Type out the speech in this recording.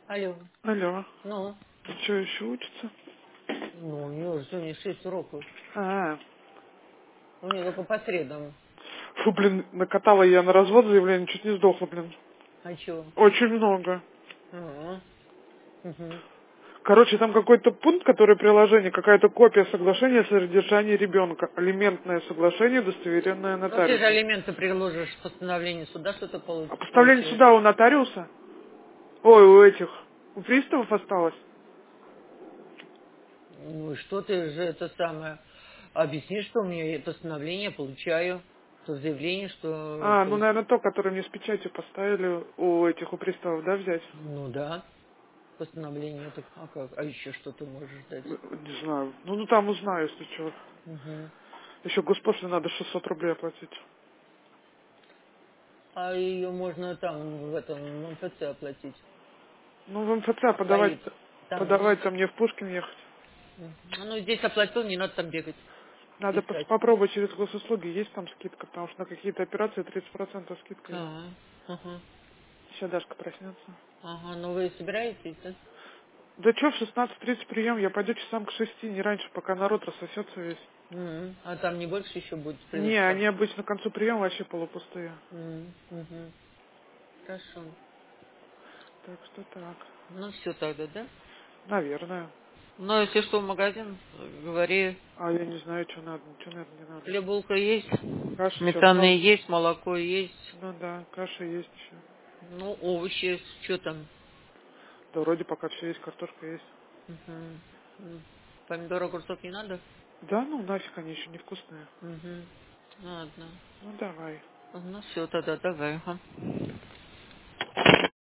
Алло. Алло. Ну, Что, еще учится? у нее уже сегодня 6 уроков. А, У нее только по средам. фу, блин, накатала я на развод заявление, чуть не сдохла, блин. А чё? Очень много. А, угу. Короче, там какой-то пункт, который приложение, какая-то копия соглашения о содержании ребенка. Алиментное соглашение, удостоверенное Ну, ты же нотариусом. алименты приложишь к постановлению суда, что ты А поставление получил. суда у нотариуса? Ой, у этих. У приставов осталось? Ну, и что ты же это самое... Объясни, что у меня постановление получаю, что заявление, что... А, ну, наверное, то, которое мне с печатью поставили у этих, у приставов, да, взять? Ну, да, постановление. Так, а как? А еще что ты можешь дать? Не знаю. Ну, там узнаю, если что. Угу. Еще госпошлине надо 600 рублей оплатить. А ее можно там, в этом, в МФЦ оплатить. Ну, в МФЦ подавать, Стоит. Там есть. подавать-то мне в Пушкин ехать. Ну, здесь оплатил, не надо там бегать, Надо искать. попробовать через госуслуги, есть там скидка, потому что на какие-то операции 30% скидка есть. А, ага, Сейчас Дашка проснется. ага, ну вы собираетесь, да? Да что, в 16:30 прием, я пойду часам к 6, не раньше, пока народ рассосется весь. А там не больше еще будет Не, придется там? они обычно к концу приема вообще полупустые. Угу. Хорошо. Так что так. Ну все тогда, да? Наверное. Ну, если что, в магазин, говори. А я не знаю, что надо, ничего, наверное, не надо. Хлеб, булка есть, Каша сейчас сметана есть, молоко есть. Ну да, каша есть еще. Ну, овощи, что там? Да вроде пока все есть, картошка есть. Мгм. Помидор, огурцов не надо? Да, ну нафиг они еще невкусные. Угу. Ладно. Ну давай. Ну все, тогда давай. Ага.